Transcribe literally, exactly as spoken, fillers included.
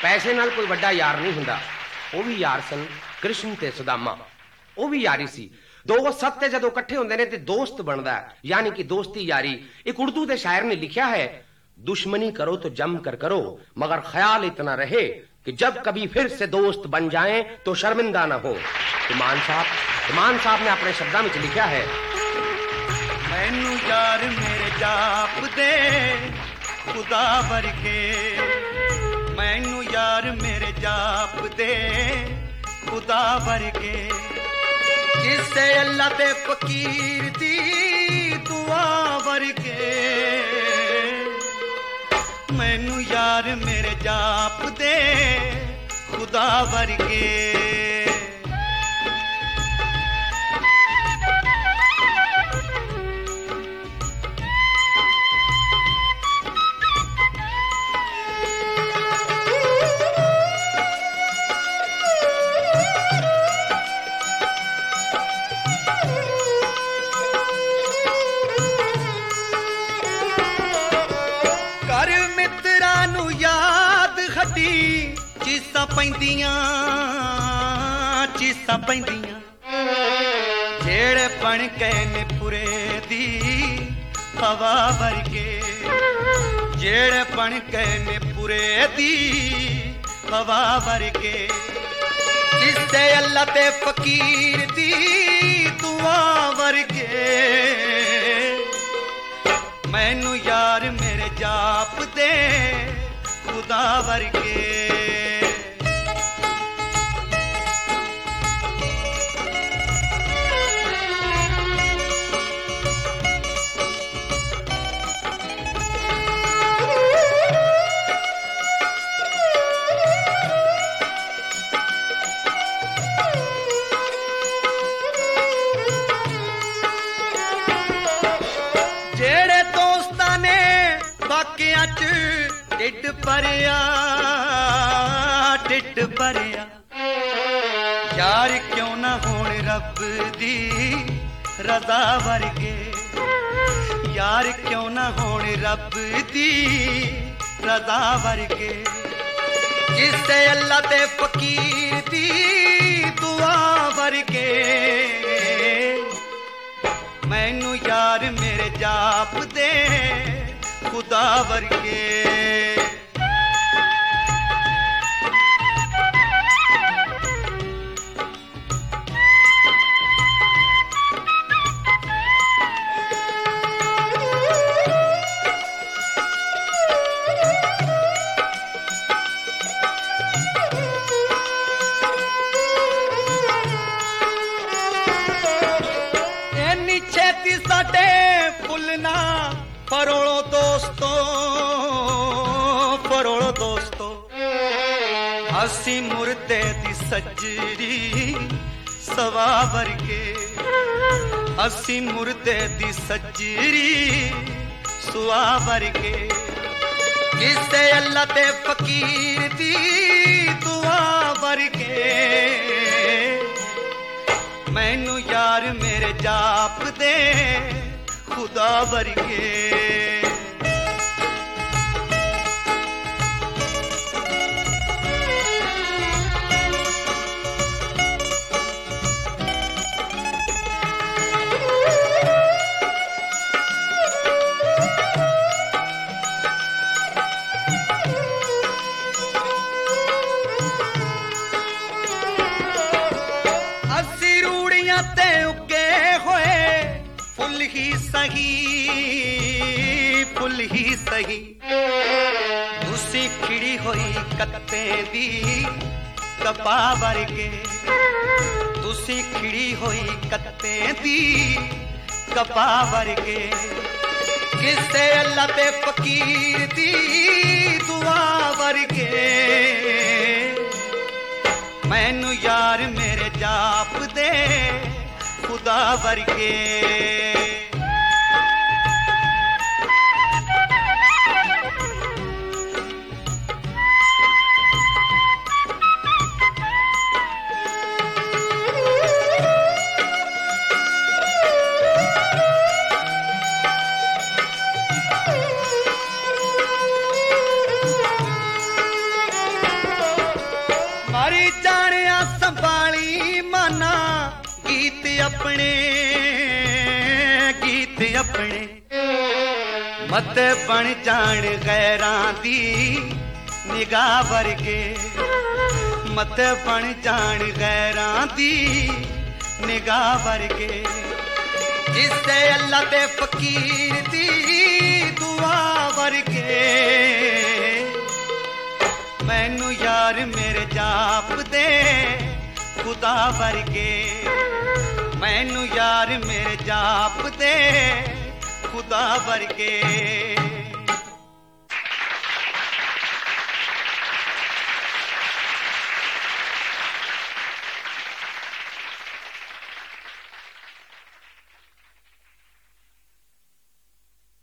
ਪੈਸੇ ਨਾਲ ਕੋਈ ਵੱਡਾ ਯਾਰ ਨਹੀਂ ਹੁੰਦਾ। ਉਹ ਵੀ ਯਾਰ ਸਨ ਕ੍ਰਿਸ਼ਨ ਤੇ ਸੁਦਾਮਾ, ਉਹ ਵੀ ਯਾਰੀ ਸੀ। ਦੋ ਸੱਤ ਤੇ ਜਦੋਂ ਇਕੱਠੇ ਹੁੰਦੇ ਨੇ ਤੇ ਦੋਸਤ ਬਣਦਾ, यानी कि दोस्ती यारी। एक उर्दू के शायर ने लिखा है, दुश्मनी करो तो जम कर करो, मगर ख्याल इतना रहे कि जब कभी फिर से दोस्त बन जाएं तो शर्मिंदा ना हो। इमान साहब इमान साहब ने अपने शब्दों में लिखा है, मैनू यार मेरे जाप दे खुदा वर्गे, मैनू यार मेरे जाप दे खुदा वर्गे, जिससे अल्लाह ते फकीर दी दुआ वर्गे, मैनू यार मेरे जाप दे खुदा वर्गे। चीसा पैंदियां चीसा पैंदियां जेड़े बन गए ने पुरे दी हवा वर्गे, जेड़े बन गए ने पुरे दी हवा वर्गे, जिससे अल्लाह ते फकीर दी दुआ वर्गे, मैनू यार मेरे जाप दे खुदा वर्गे। जेड़े दोस्तां ने बाकियां च टिड भरिया टिड भरिया, यार क्यों ना होण रब दी रज़ा वर्गे, यार क्यों ना होण रब दी रज़ा वर्गे, जिससे अल्लाह ते फकीर दी दुआ वर्गे, मैनू यार मेरे जाप दे खुदा वर्गे। एनी छेती साडे फुलना परोड़ो दोस्तों परोड़ो दोस्तों, हसी मुर्दे दी सजरी सवा वर्गे, हसी मुर्दे दी सजरी सुआ वर्गे, जिससे अल्लाह ते फकीर दी दुआ वर्गे, मैनू यार मेरे जाप दे खुदा वर्गे। अस्सी रूड़ियां ते उगे होए फुल ही सही फुल ही सही, तुसी खिड़ी होई कत्ते दी कपा वर्गे, तुसी खिड़ी होई कत्ते दी कपा वर्गे, किससे अल्लाह ते फकीर दी दुआ वर्गे, मैनू यार मेरे जाप दे खुदा वर्गे। संभाली जानिया संभाली माना गीत अपने गीत अपने मत बन जान गैरां दी निगाह वर्गे मत बन जान गैरां दी निगाह वर्गे जिससे अल्लाह दे फकीर दी दुआ वर्गे मैनू यार मेरे जाप दे खुदा वर्गे मैनू यार मेरे जाप दे खुदा वर्गे